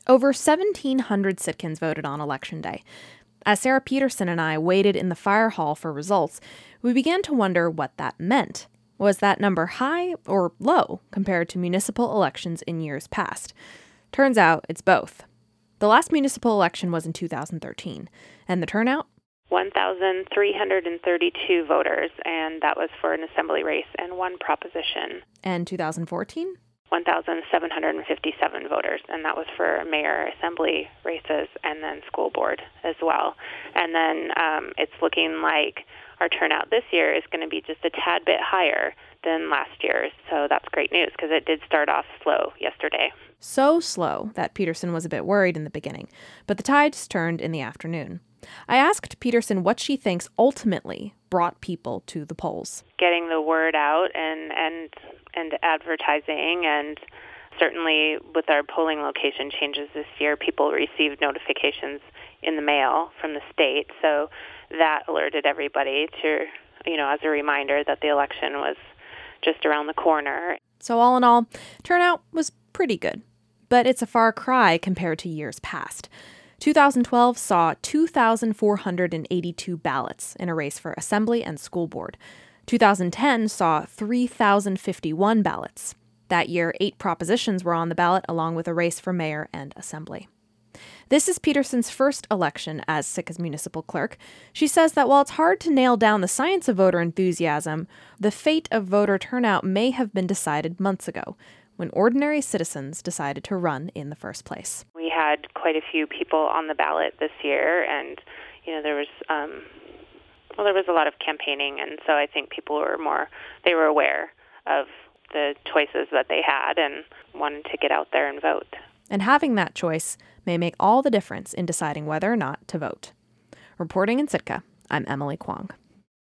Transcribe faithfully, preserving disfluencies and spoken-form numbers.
Over seventeen hundred Sitkans voted on Election Day. As Sarah Peterson and I waited in the fire hall for results, we began to wonder what that meant. Was that number high or low compared to municipal elections in years past? Turns out it's both. The last municipal election was in two thousand thirteen, and the turnout? one thousand three hundred thirty-two voters, and that was for an assembly race and one proposition. And two thousand fourteen? one thousand seven hundred fifty-seven voters, and that was for mayor, assembly races, and then school board as well. And then um, it's looking like our turnout this year is going to be just a tad bit higher than last year's, so that's great news because it did start off slow yesterday. So slow that Peterson was a bit worried in the beginning, but the tides turned in the afternoon. I asked Peterson what she thinks ultimately brought people to the polls. Getting the word out and and and advertising, and certainly with our polling location changes this year, people received notifications in the mail from the state, so that alerted everybody to, you know, as a reminder that the election was just around the corner. So all in all, turnout was pretty good, but it's a far cry compared to years past. two thousand twelve saw two thousand four hundred eighty-two ballots in a race for assembly and school board. two thousand ten saw three thousand fifty-one ballots. That year, eight propositions were on the ballot, along with a race for mayor and assembly. This is Peterson's first election as Sitka's municipal clerk. She says that while it's hard to nail down the science of voter enthusiasm, the fate of voter turnout may have been decided months ago, when ordinary citizens decided to run in the first place. We had quite a few people on the ballot this year, and you know there was um, well, there was a lot of campaigning, and so I think people were more they were aware of the choices that they had and wanted to get out there and vote. And having that choice may make all the difference in deciding whether or not to vote. Reporting in Sitka, I'm Emily Kwong.